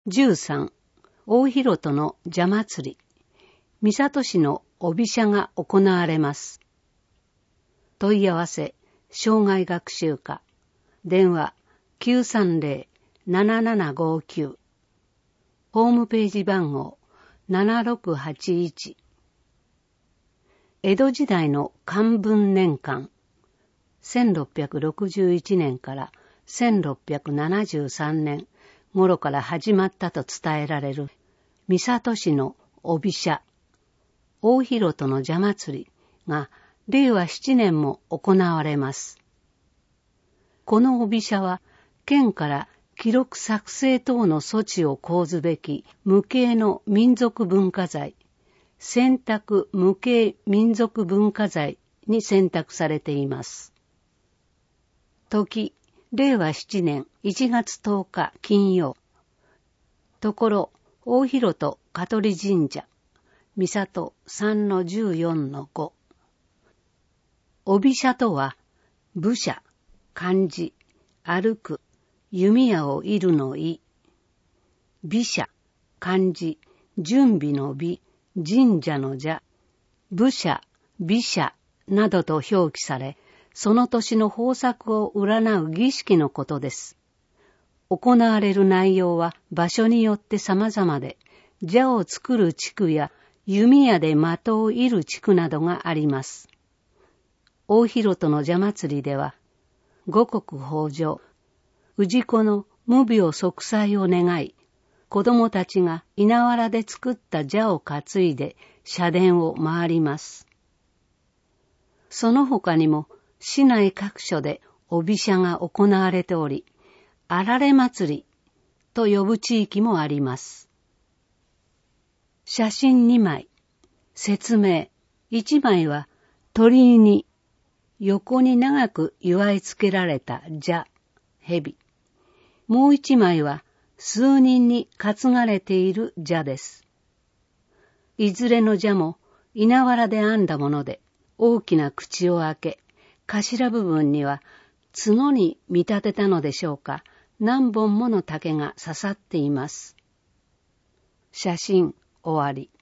13、大広戸の蛇祭り。三郷市の帯社が行われます。問い合わせ、生涯学習課。電話、930-7759。ホームページ番号、7681。江戸時代の漢文年間。1661年から1673年頃から始まったと伝えられる三郷市の帯社、大広戸の蛇祭りが令和7年も行われます。この帯社は県から記録作成等の措置を講ずべき無形の民族文化財、選択無形民族文化財に選択されています。時、令和7年1月10日金曜。ところ、大広戸香取神社、三郷 3-14-5。帯社とは、武者、漢字、歩く、弓矢を射るの射。美者、漢字、準備の美、神社の社。武者、美者などと表記され、その年の豊作を占う儀式のことです。行われる内容は場所によって様々で、蛇を作る地区や弓矢で的を射る地区などがあります。大広戸の蛇祭りでは、五穀豊穣、氏子の無病息災を願い、子供たちが稲わらで作った蛇を担いで社殿を回ります。その他にも、市内各所で帯社が行われており、あられ祭りと呼ぶ地域もあります。写真2枚、説明1枚は鳥居に横に長く結い付けられた蛇、蛇。もう1枚は数人に担がれている蛇です。いずれの蛇も稲わらで編んだもので、大きな口を開け、頭部分には角に見立てたのでしょうか、何本もの竹が刺さっています。写真終わり。